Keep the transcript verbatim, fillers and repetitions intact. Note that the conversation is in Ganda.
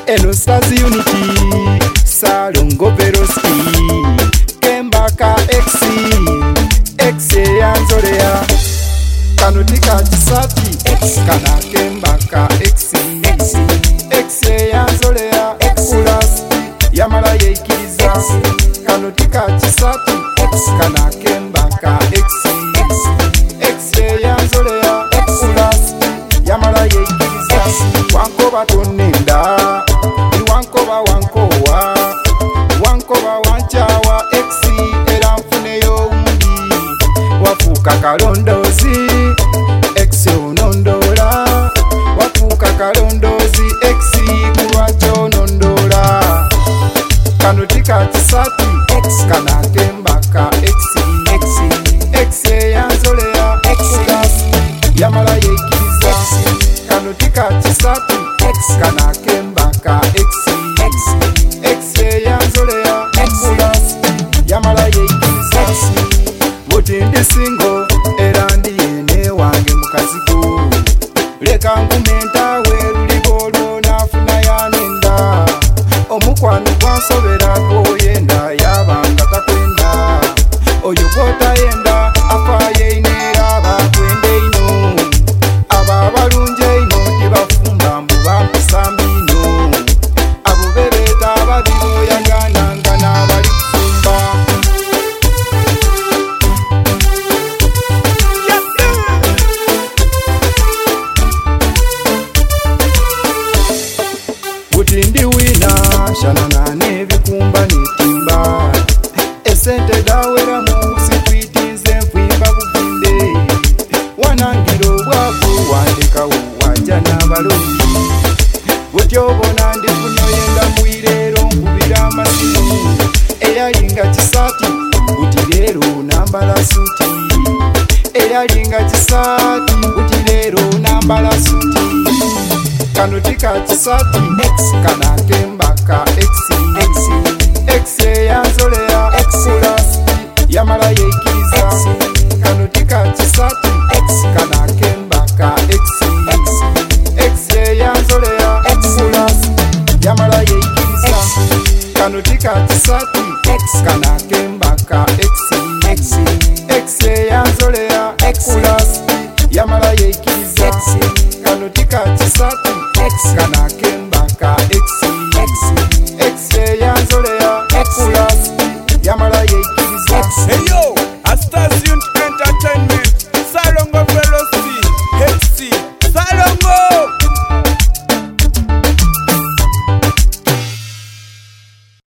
eno Stars Unity Salongo Veloski Kembaka X X yanzolea kano tika kisati kana Kembaka X X yanzolea Plus yamala yeikiriza kano tika kisati kana Kembaka X X yanzolea Plus yamala yeikiriza wankoba tonenda wankoba wankowa wankoba wanchawa X era mfuneyo undi wafuka kalondozi X onondola wafuka kalondozi X kulwacho nondola kano tika kisati kana Kembaka X X yanzolea Plus yamala yeikiriza kano tika kisati kana Kembaka X X yanzolea Plus yamala yeikiriza buti ndi singo era ndiyene wange mukazigo leka ngumenta weruligolo nafuna yanenda omukwano gwansoberako yenda yabanga takwenda oyo gwotayenda afaye inera bakwende ino aba balunje ino tibafumba mbu bampisamba ino abo bebeta ababiro yagananga n'abali kufumba buti ndi wina shanana n'ebikumba nitimba esente dawera mu sitwitinze nfwimba buvinde wanangira obwavu wandekawo wajja n'abalungi buti obona ndifunyo yenda mbwirero nkubira amasimu eyalinga kisati buti leero nambala suti eyalinga kisati buti leero nambala suti kano tika kisati kana Kembaka X X yanzolea Plus yamala yeikiriza kano tika kisati kana Kembaka X X yanzolea Plus yamala yeikiriza kano tika kisati kana Kembaka X X yanzolea Plus yamala yeikiriza kano tika kisati kana Kembaka X X yanzolea Plus yamala yeikiriza. Hey yo, a Stars Unity Entertainment Salongo